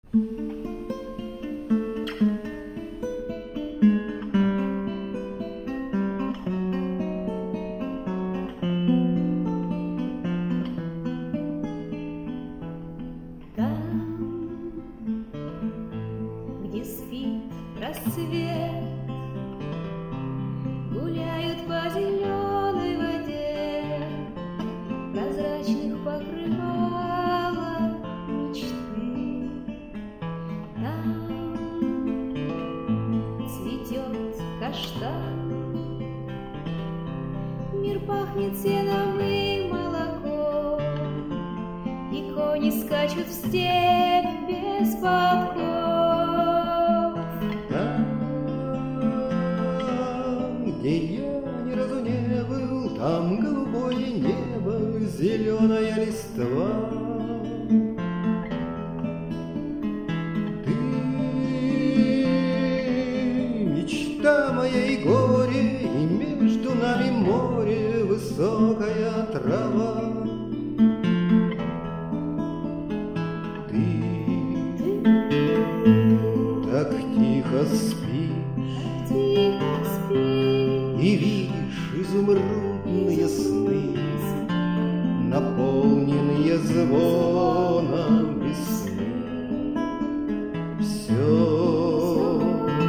Где спит рассвет, гуляют по зеленой воде, прозрачных покрывала мечты. Там цветет каштан, мир пахнет сеном и молоком, и кони скачут в степь без подков. Где я ни разу не был, там голубое небо, зеленая листва. Ты мечта моя и горе, и между нами море, высокая трава. Ты так тихо спишь, и видишь изумрудные сны, наполненные звоном весны. Все,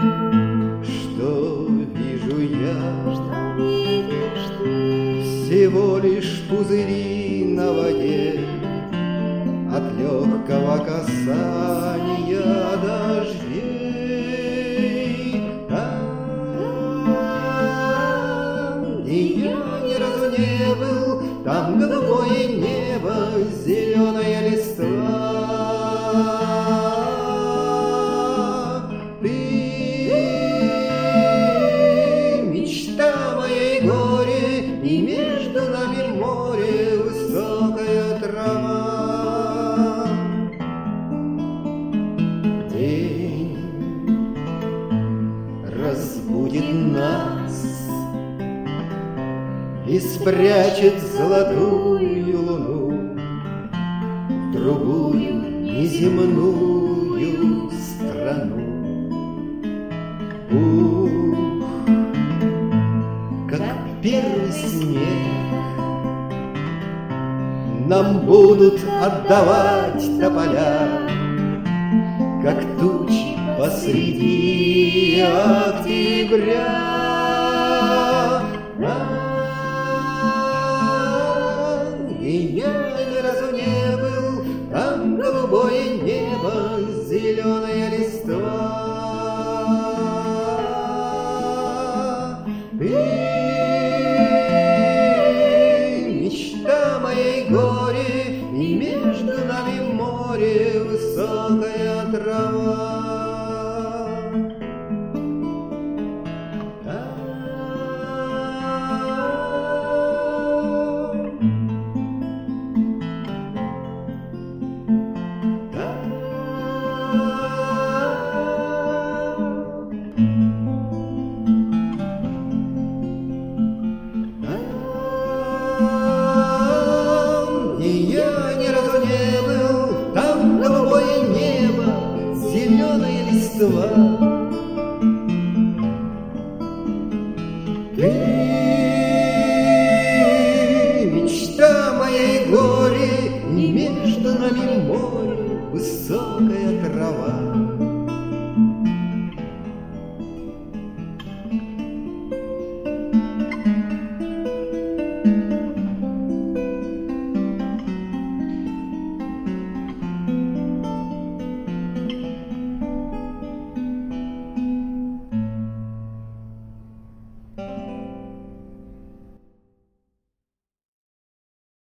что вижу я, всего лишь пузыри на воде от легкого касания дождей. И я ни разу не был, там голубое небо, зеленая листва. Ты мечта моей горе, и между нами море, высокая трава. День разбудит нас и спрячет золотую луну в другую неземную страну. Ух, как первый снег нам будут отдавать тополя, как тучи посреди октября. И я ни разу не был, там голубое небо, зеленая листва. Ты мечта моей горе, и между нами море, высокая трава. И я ни разу не был, там голубое небо, зеленая листва.